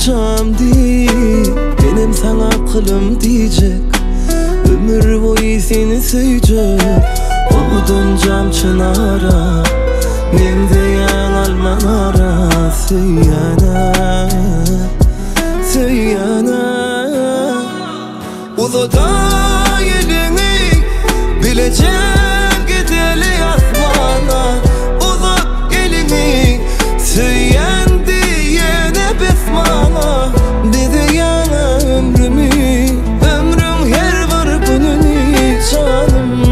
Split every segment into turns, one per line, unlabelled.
kocam değil, benim sana kılım diyecek. Ömür boyu seni söyleyecek. Oldun cam çınara, men deyan almanara. Söyyana, söyyana. Uzoda elini bileceğim gideli asmana. Uzat elini söyyen diyene besmana. Dedi yana ömrümü, ömrüm her var gününü canım.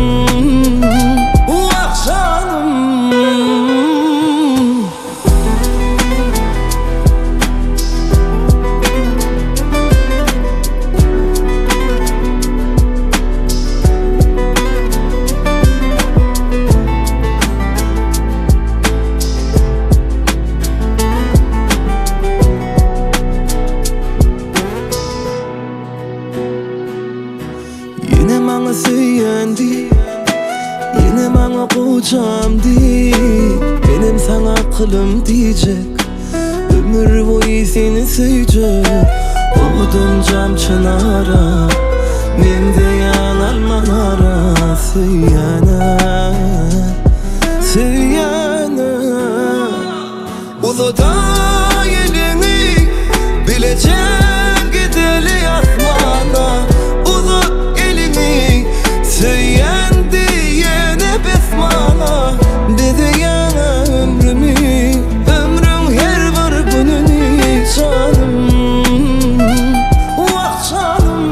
Vah canım. Yine bana söylendi, yine bana kocam değil, benim sana kılım diyecek. Ömür boyu seni söyleyecek. Oldun cam çınara, men deyan almanara. Söyyana, söyyana. Uzoda elini bileceğim gideli asmana. Uzat elini söyyen diyene besmana. Dedi yana ömrümü, ömrüm her var gününü canım. Vah canım.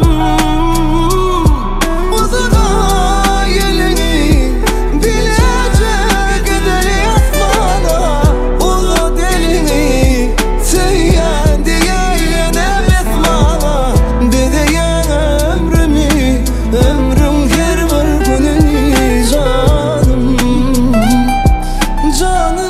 Uzoda elini bilecek gideli asmana. Uzat elini söyyen diyene besmana. Dedi yana ömrümü, ömrüm her var gününü canım. Canım.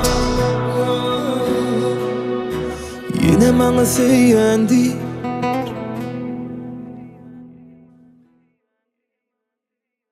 Yine bana söylendi,